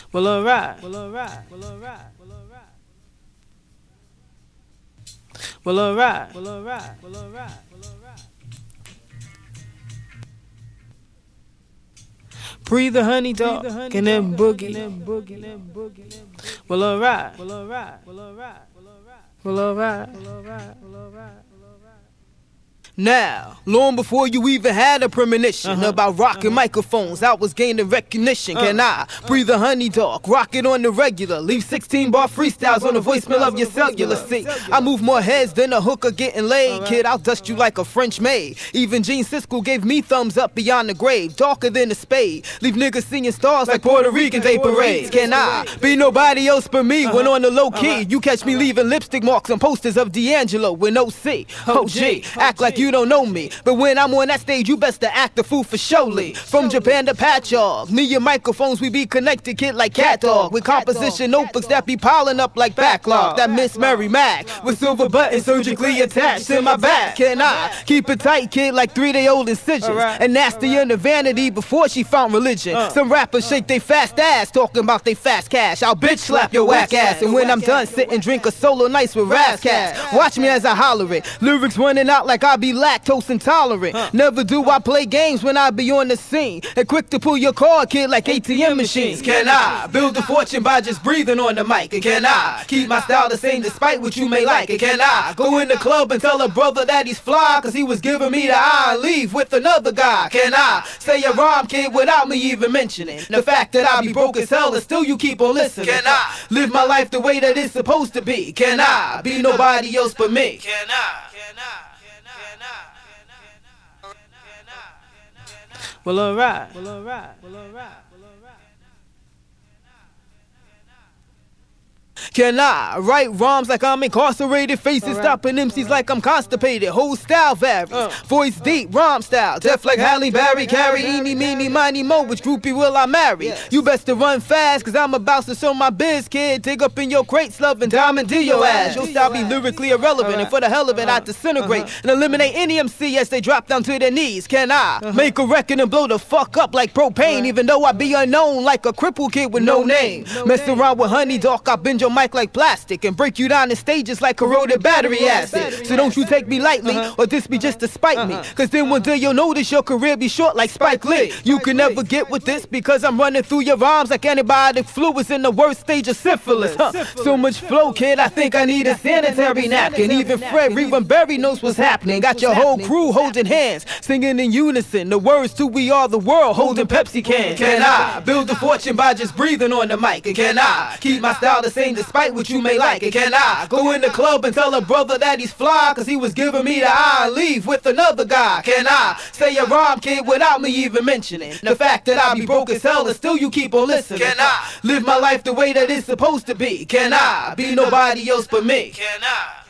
Well, alright. Well, alright. Well, alright. Well, alright. Well, alright. Well, alright. Well, alright. Well, alright. Breathe the honey dog and then boogie. Well, alright. Well, alright. Well, alright. Well, alright. Well, alright. Well, alright. Now, long before you even had a premonition about rocking microphones, I was gaining recognition. Can I breathe a honey dog, rock it on the regular, leave 16-bar freestyles on the voicemail of your cellular? See, I move more heads than a hooker getting laid. Kid, I'll dust you like a French maid. Even Gene Siskel gave me thumbs up beyond the grave, darker than a spade. Leave niggas seeing stars like Puerto Rican Day parades. Can I be nobody else but me when on the low key? You catch me leaving lipstick marks on posters of D'Angelo with no C. Oh G, act like you don't know me, but when I'm on that stage, you best to act the fool for surely. From Japan to Patchogue, me and microphones, we be connected, kid, like cat dog. With composition notebooks that be piling up like backlog. That Miss Mary Mac with silver buttons surgically attached to my back. Can I keep it tight, kid, like 3-day-old incisions? And nasty in the vanity before she found religion. Some rappers shake they fast ass, talking about they fast cash. I'll bitch slap your whack ass, and when I'm done, sit and drink a solo nice with Razzcast. Watch me as I holler it, lyrics running out like I be lactose intolerant. Never do I play games when I be on the scene, and quick to pull your card, kid, like ATM machines. Can I build a fortune by just breathing on the mic? And can I keep my style the same despite what you may like? And can I go in the club and tell a brother that he's fly cause he was giving me the eye and leave with another guy? Can I say a rhyme, kid, without me even mentioning the fact that I be broke as hell and still you keep on listening? Can I live my life the way that it's supposed to be? Can I be nobody else but me? Can I? Well, alright. Well, alright. Well, alright. Can I write rhymes like I'm incarcerated? Faces stopping MCs like I'm constipated. Whole style varies. Voice deep, rhyme style. Deaf like Halle Berry. Carry eeny, meeny, miny, mo. Which groupie will I marry? You best to run fast, cause I'm about to show my biz, kid. Dig up in your crates, love and diamond D your ass. Your style be lyrically irrelevant, and for the hell of it, I disintegrate and eliminate any MC as they drop down to their knees. Can I make a record and blow the fuck up like propane, even though I be unknown like a crippled kid with no name? Mess around with honey dog, I bend your mic like plastic and break you down in stages like corroded battery acid. So don't you take me lightly, or this be just to spite me, cause then one day you'll notice your career be short like Spike Lee. You can never get with this because I'm running through your rhymes like antibiotic fluids in the worst stage of syphilis. So much flow, kid, I think I need a sanitary napkin. Even Fred Reverberry knows what's happening. Got your whole crew holding hands, singing in unison the words to We Are the World, holding Pepsi cans. Can I build a fortune by just breathing on the mic? And can I keep my style the same despite what you may like? And can I go in the club and tell a brother that he's fly cause he was giving me the eye and leave with another guy? Can I say a rhyme, kid, without me even mentioning the fact that I be broke as hell and still you keep on listening? Can I live my life the way that it's supposed to be? Can I be nobody else but me? Can I?